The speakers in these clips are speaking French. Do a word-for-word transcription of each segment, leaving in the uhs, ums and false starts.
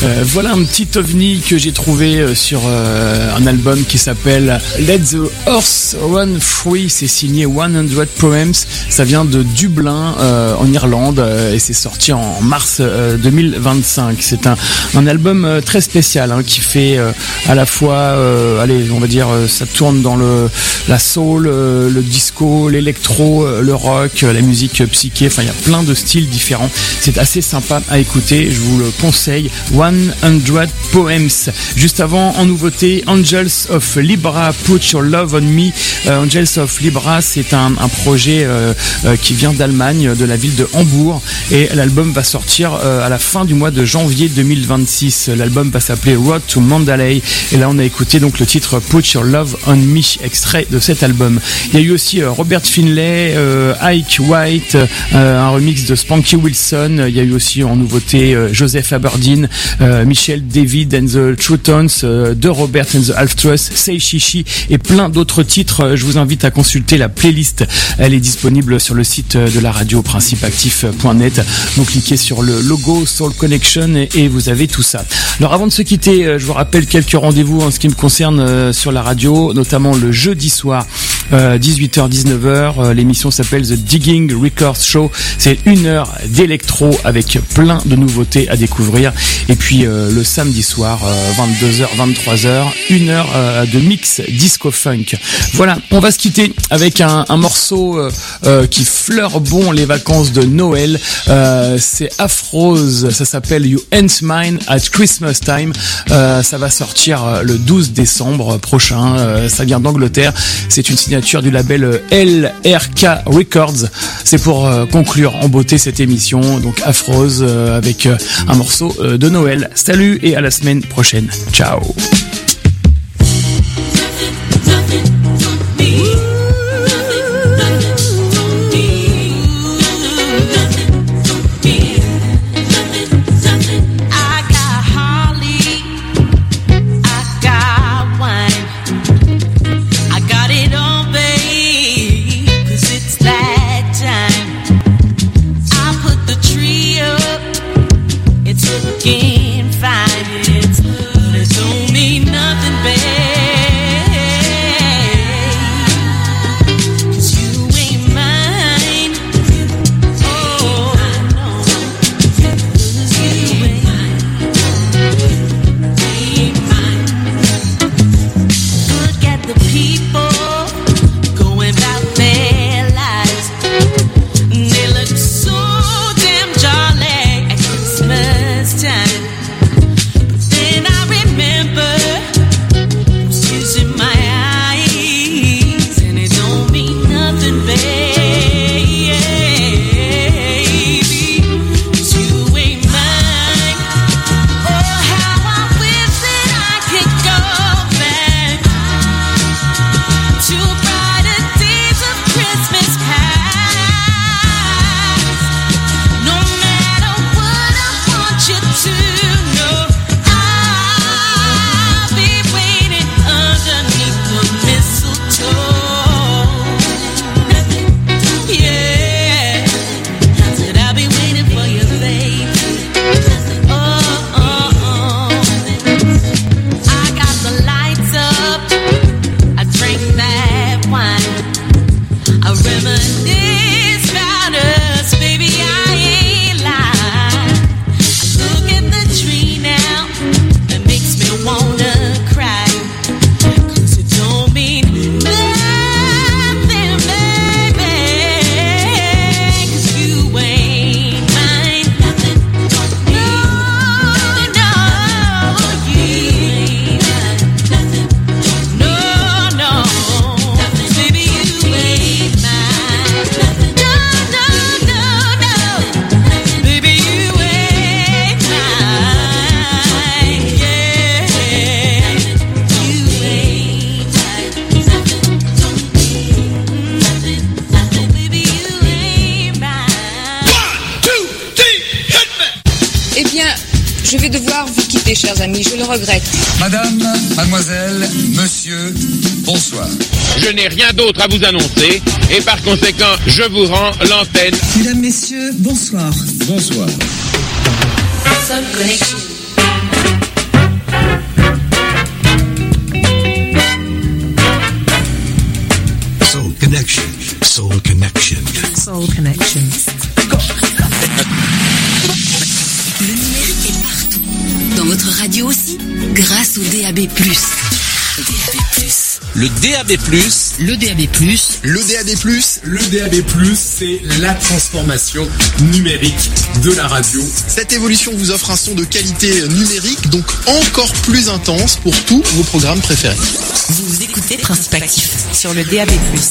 Euh, voilà un petit ovni que j'ai trouvé sur euh, un album qui s'appelle Let the Horse Run Free. C'est signé cent Poems. Ça vient de Dublin euh, en Irlande euh, et c'est sorti en mars euh, deux mille vingt-cinq. C'est un, un album euh, très spécial hein, qui fait euh, à la fois, euh, allez, on va dire, euh, ça tourne dans le la soul, euh, le disco, l'électro, euh, le rock, euh, la musique euh, psyché. Enfin, il y a plein de styles différents. C'est assez sympa à écouter. Je vous le conseille. cent Poems. Juste avant, en nouveauté, Angels of Libra, Put Your Love on Me. Euh, Angels of Libra, c'est un, un projet euh, euh, qui vient d'Allemagne, de la ville de Hambourg, et l'album va sortir euh, à la fin du mois de janvier deux mille vingt-six. L'album va s'appeler Road to Mandalay, et là on a écouté donc le titre Put Your Love on Me, extrait de cet album. Il y a eu aussi euh, Robert Finlay, euh, Ike White, euh, un remix de Spanky Wilson. Il y a eu aussi en nouveauté euh, Joseph Aberdeen, euh, Michel David and the True Tones, euh, de Robert and the Half Truss, Say Shishi et plein d'autres titres. Je vous invite à consulter la playlist. Elle est disponible sur le site de la radio principe actif point net. Donc cliquez sur le logo Soul Connection et, et vous avez tout ça. Alors avant de se quitter, je vous rappelle quelques rendez-vous en ce qui me concerne euh, sur la radio, notamment le jeudi soir, euh, dix-huit heures dix-neuf heures. Euh, l'émission s'appelle The Digging Records Show. C'est une heure d'électro avec plein de nouveautés à découvrir. Et puis euh, le samedi soir, euh, vingt-deux heures vingt-trois heures, une heure euh, de mix disco funk. Voilà, on va se quitter avec un, un morceau euh, euh, qui fleure bon les vacances de Noël. Euh, c'est Afrose, ça s'appelle You Ain't Mine at Christmas Time. Euh, ça va sortir le douze décembre prochain. Euh, ça vient d'Angleterre. C'est une signature du label L R K Records. C'est pour euh, conclure en beauté cette émission. Donc Afrose euh, avec euh, un morceau euh, de Noël. Salut et à la semaine prochaine. Ciao. Chers amis, je le regrette. Madame, mademoiselle, monsieur, bonsoir. Je n'ai rien d'autre à vous annoncer et par conséquent, je vous rends l'antenne. Mesdames, messieurs, bonsoir. Bonsoir. Soul Connection. radio aussi, grâce au D A B plus. D A B plus. Le D A B plus. Le D A B plus. Le D A B plus. Le D A B plus, c'est la transformation numérique de la radio. Cette évolution vous offre un son de qualité numérique, donc encore plus intense pour tous vos programmes préférés. Vous écoutez Principe Actif sur le D A B plus.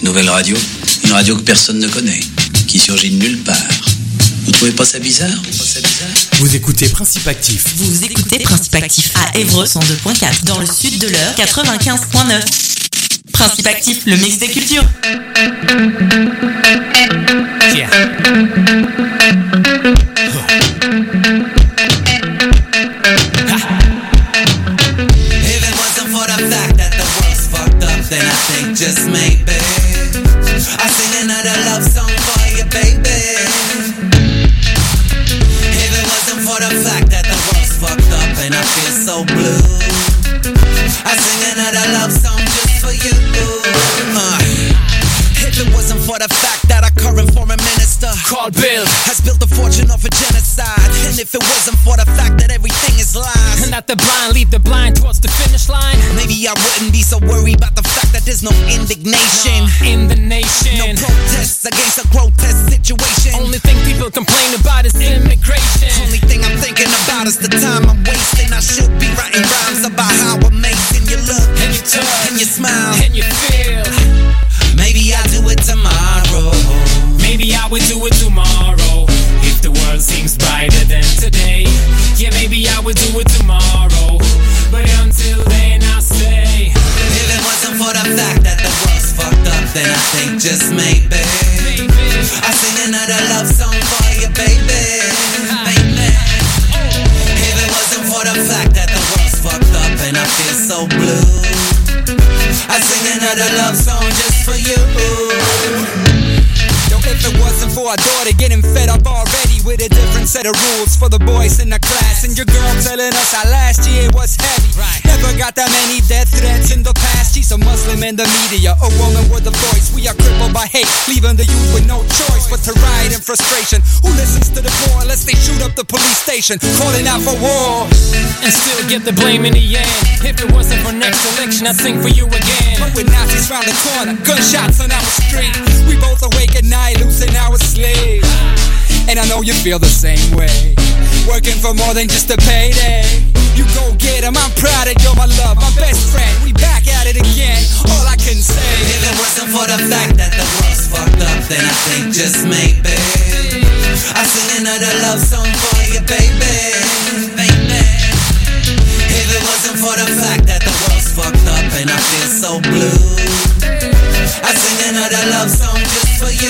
nouvelle radio, une radio que personne ne connaît, qui surgit de nulle part. Vous trouvez pas ça bizarre? Pas ça bizarre? Vous écoutez Principe Actif. Vous écoutez Principe Actif à Évreux cent deux point quatre, dans le sud de l'heure quatre-vingt-quinze point neuf. Principe Actif, le mix des cultures. Yeah. If it wasn't for the fact that the world's fucked up, then I think just maybe I sing another love song for you, baby. If it wasn't for the fact that the world's fucked up and I feel so blue, I sing another love song just for you. Uh, if it wasn't for the fact that our current foreign minister Called Bill has built a fortune off a genocide, and if it wasn't for the fact that everything is lies, and that the blind lead the blind towards the finish line, maybe I wouldn't be so worried about the fact that there's no indignation uh, in the nation. No protests against a grotesque situation. Only thing people complain about is immigration. Only thing I'm thinking about is the time I'm wasting. I should be writing rhymes about how amazing you look, and you touch, and you smile, and you feel. Maybe I'll do it tomorrow. Maybe I would do it tomorrow if the world seems brighter than today. Yeah, maybe I would do it tomorrow, but until then I'll stay. If it wasn't for the fact that the world's fucked up, then I think just maybe, maybe I sing another love song for you, baby. Baby. If it wasn't for the fact that the world's fucked up and I feel so blue, I sing another love song just for you. Yo, if it wasn't for our daughter getting fed up already with a different set of rules for the boys in the class, and your girl telling us our last year was heavy, right. Never got that many death threats in the past. She's a Muslim in the media, a woman with a voice. We are crippled by hate, leaving the youth with no choice but to riot in frustration. Who listens to the poor unless they shoot up the police station, calling out for war, and still get the blame in the end? If it wasn't for next election, I'd sing for you again. But with Nazis round the corner, gunshots on our street, we both awake at night, losing our sleep. And I know you feel the same way, working for more than just a payday. You go get 'em, I'm proud that you're my love, my best friend. We back at it again, all I can say. If it wasn't for the fact that the world's fucked up, then I think just maybe I sing another love song for you, baby. Baby. If it wasn't for the fact that the world's fucked up and I feel so blue, I sing another love song just for you.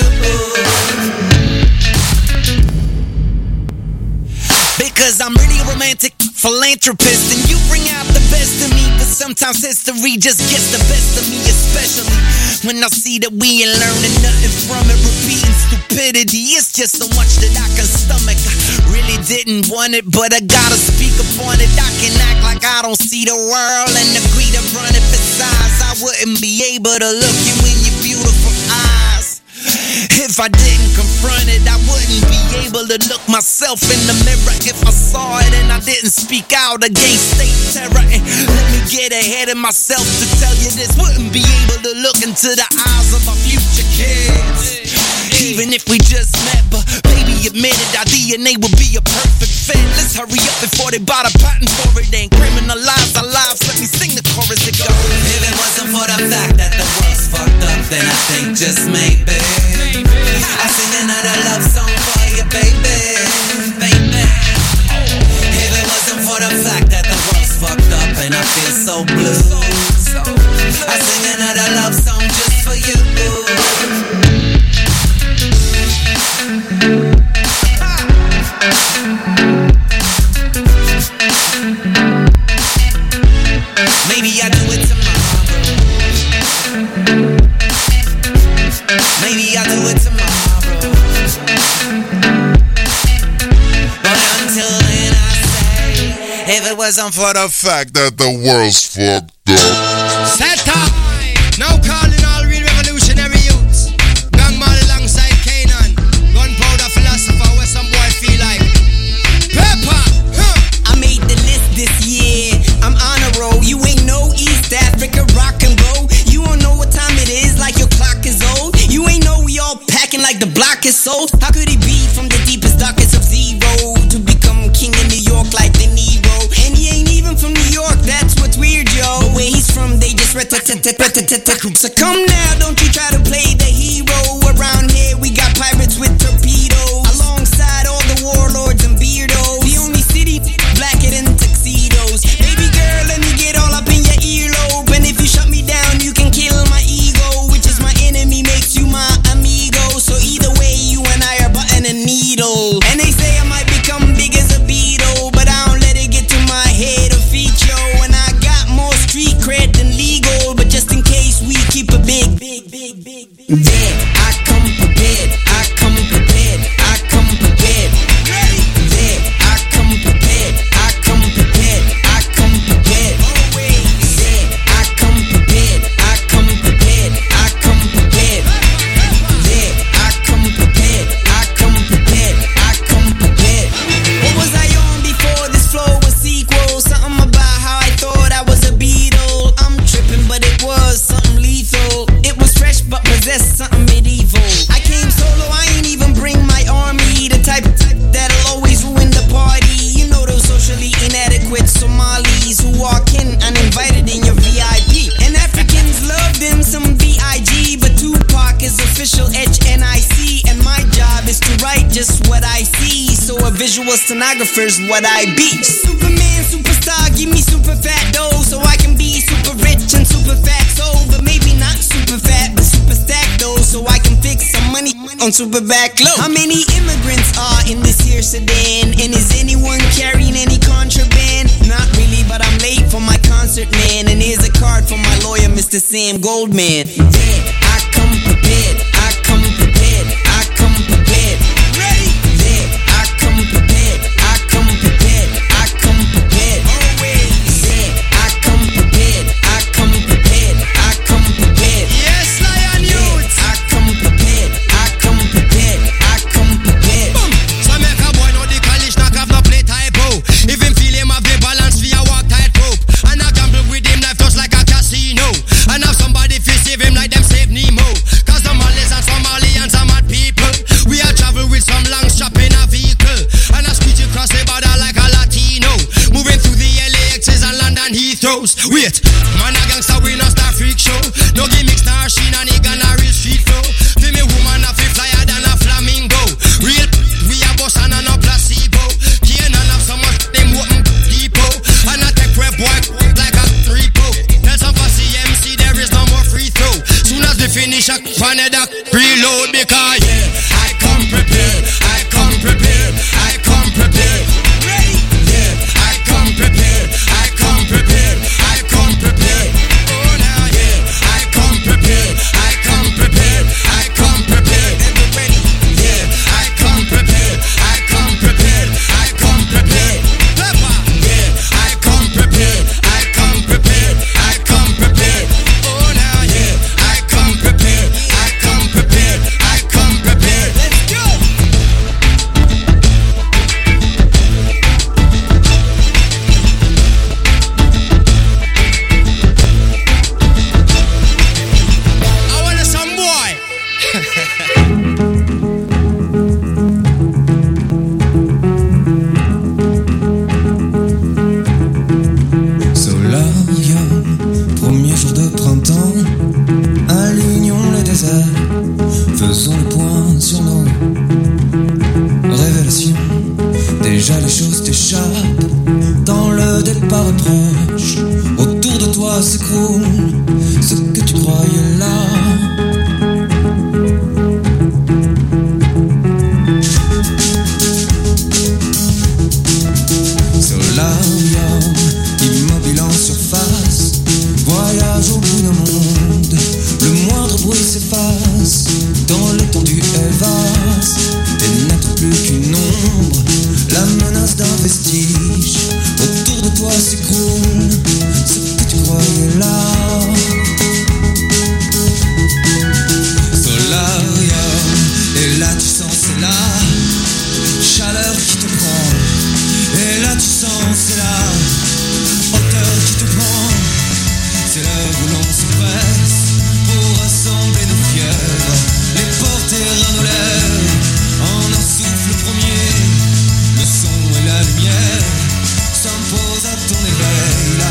Because I'm really a romantic philanthropist, and you bring out the best in me, but sometimes history just gets the best of me, especially when I see that we ain't learning nothing from it. Repeating stupidity, it's just so much that I can stomach. I really didn't want it, but I gotta speak upon it. I can act like I don't see the world and agree to run it. Besides, I wouldn't be able to look you in your beautiful eyes if I didn't confront it. I wouldn't be able to look myself in the mirror if I saw it and I didn't speak out against state terror. And let me get ahead of myself to tell you this: wouldn't be able to look into the eyes of our future kids, even if we just met. But baby, admit it, our D N A would be a perfect fit. Let's hurry up before they buy the patent for it and criminalize our lives. Let me sing the chorus that goes: if it wasn't for the fact that the world's fucked up, then I think just maybe I sing another love song for you, baby. Baby. If it wasn't for the fact that the world's fucked up and I feel so blue, I sing another love song just for you. Maybe I do it tomorrow. Maybe I do it tomorrow. But until then I say, if it wasn't for the fact that the world's fucked up. Set time! Now calling all real revolutionary youths. Gang man alongside Kanan. Gunpowder philosopher, where some boy feel like Pepper! Huh. I made the list this year. I'm on a roll. You ain't no East Africa rock and roll. You don't know what time it is, like your clock is old. You ain't know we all packing like the block is sold. How could he be from the deepest, darkest of zero to become king in New York like the Nero? And he ain't even from New York, that's what's weird, yo. But where he's from, they just ret-tet-tet-tet-tet-tet-tet. So come now, don't you try to play was stenographers, what I be. Superman, superstar, give me super fat dough, so I can be super rich and super fat soul. But maybe not super fat, but super stacked though, so I can fix some money on super back low. How many immigrants are in this here sedan? And is anyone carrying any contraband? Not really, but I'm late for my concert, man. And here's a card from my lawyer, Mister Sam Goldman. Yeah, I come prepared, I come prepared, I come prepared. Ready? Yeah, I come prepared, I come prepared, I come prepared. Always. Yeah, I come prepared, I come prepared, I come prepared. Yes, Lion Youth. I come prepared, I come prepared, I come prepared. Boom. So make a boy know the college knock have no play typo. If him feel him have the balance for a walk tight rope. And I gamble with him life just like a casino. And have somebody feel save him like them save Nemo. Cause Somalis and Somalians are mad people. We are travel with some long strap in a vehicle. And I speech across the border like a Latino. Moving through the L A X's and London Heathrows. Wait, man a gangster we no star freak show. No gimmicks, nor sheen and he gonna real street flow. Feel me woman a feel flyer than a flamingo. Real we a boss and a no placebo. Can't have so much them open depot. And I take web boy like a repo. Tell some fussy M C there is no more free throw. Soon as they finish a fan of that reload because yeah, I come prepared, I come prepared, I come prepared. Ready? Yeah, I come prepared, I come prepared, I come prepared. Oh now yeah, I come prepared, I come prepared, I come prepared. Everybody, yeah, I come prepared, I come prepared, I come prepared. Pepper, yeah, I come prepared, I come prepared, I come prepared. Oh now yeah, I come prepared, I come prepared, I come prepared. Let's go. I want some boy. Solaria, premier jour de printemps, alignons le désert, faisons le point sur nos révélations. Déjà les choses t'échappent, dans le départ proche, autour de toi s'écroule ce que tu croyais là. Solaria, immobile en surface, voyage au bout d'un monde. Le moindre bruit s'efface, dans l'étendue elle vaste, et n'être plus qu'une ombre, la menace d'un vestige. Autour de toi s'écroule ce que tu croyais là. Solaria, et là tu sens c'est la chaleur qui te prend. Et là tu sens c'est la hauteur qui te prend. C'est l'heure où l'on se presse pour rassembler nos fièvres, les porter à nos lèvres en un souffle premier. Le son et la lumière s'imposent à ton éveil. La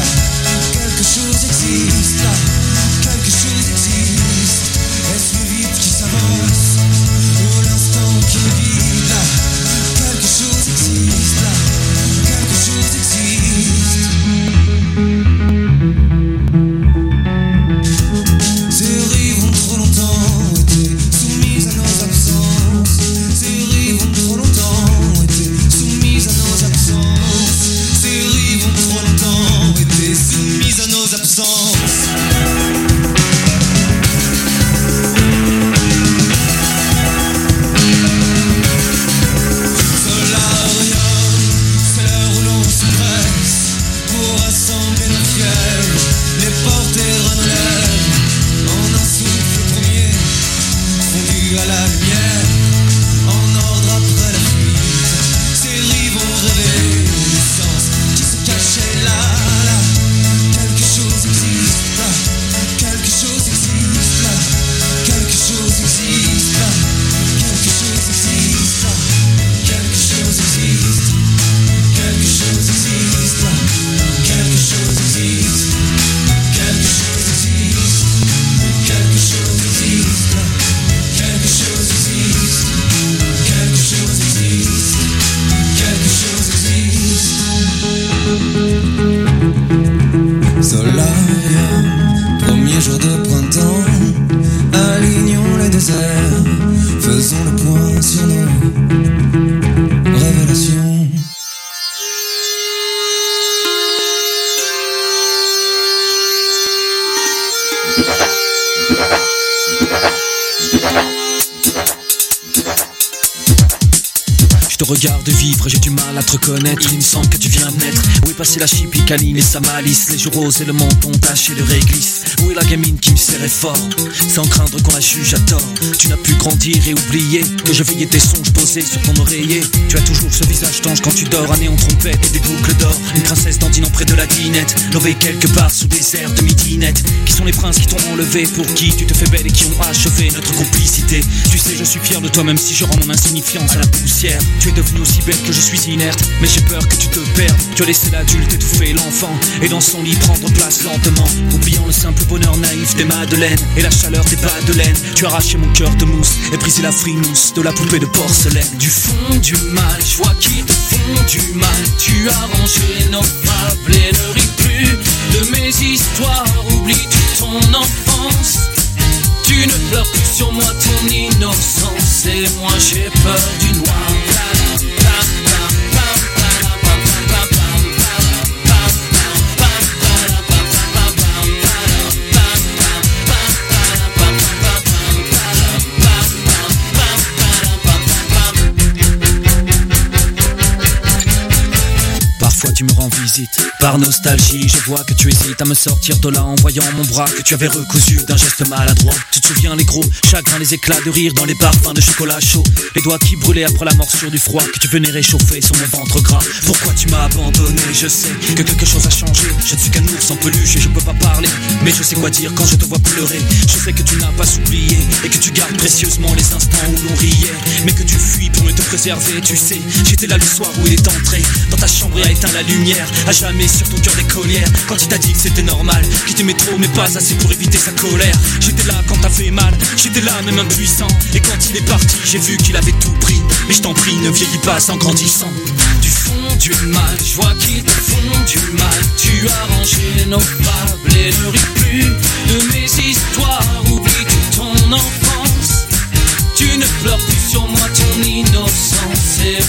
regard de vivre, j'ai du mal à te reconnaître. Il me semble que tu viens de naître. Où est passé la chipicaline et sa malice? Les joues roses et le menton taché de réglisse. Où est la gamine qui me serrait fort, sans craindre qu'on la juge à tort? Tu n'as pu grandir et oublier que je veillais tes songes posés sur ton oreiller. Tu as toujours ce visage d'ange quand tu dors, un néon trompette et des boucles d'or. Une princesse dandinant près de la dinette, levée quelque part sous des airs de midinette. Qui sont les princes qui t'ont enlevé, pour qui tu te fais belle et qui ont achevé notre complicité? Tu sais, je suis fier de toi même si je rends mon insignifiance à la poussière. Tu es devenue aussi belle que je suis inerte, mais j'ai peur que tu te perdes. Tu as laissé l'adulte étouffer l'enfant, et dans son lit prendre place lentement, oubliant le simple bonheur naïf des madeleines et la chaleur des bas de laine. Tu as arraché mon cœur de mousse et brisé la frimousse de la poupée de porcelaine. Du fond du mal, je vois qu'ils te font du mal. Tu as rangé nos fables et ne ris plus de mes histoires. Oublie-tu ton enfance? Tu ne pleures plus sur moi ton innocence, et moi j'ai peur du noir. Parfois tu me rends visite, par nostalgie, je vois que tu hésites à me sortir de là en voyant mon bras que tu avais recousu d'un geste maladroit. Tu te souviens les gros chagrins, les éclats de rire dans les parfums de chocolat chaud, les doigts qui brûlaient après la morsure du froid que tu venais réchauffer sur mon ventre gras. Pourquoi tu m'as abandonné? Je sais que quelque chose a changé. Je ne suis qu'un ours en peluche et je peux pas parler, mais je sais quoi dire quand je te vois pleurer. Je sais que tu n'as pas oublié et que tu gardes précieusement les instants où l'on riait, mais que tu fuis pour me te préserver. Tu sais, j'étais là le soir où il est entré dans ta chambre et a éteint la lumière à jamais sur ton cœur d'écolière. Quand il t'a dit que c'était normal, qu'il t'aimait trop mais pas assez pour éviter sa colère. J'étais là quand t'as fait mal, j'étais là même impuissant, et quand il est parti j'ai vu qu'il avait tout pris. Mais je t'en prie, ne vieillis pas en grandissant. Du fond du mal, je vois qu'ils te font du mal. Tu as rangé nos fables et ne ris plus de mes histoires. Oublie-tu ton enfance? Tu ne pleures plus sur moi ton innocence, et